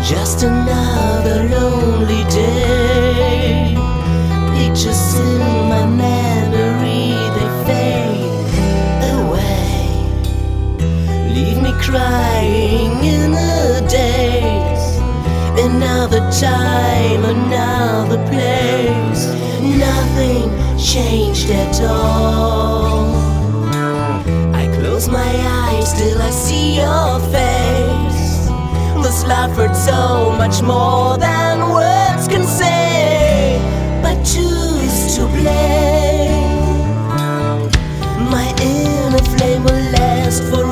Just another lonely day. Pictures in my memory, they fade away. Leave me crying in the days. Another time, another place. Nothing changed at all. I close my eyes till I see your face. This life hurts so much more than words can say. But who's to blame? My inner flame will last for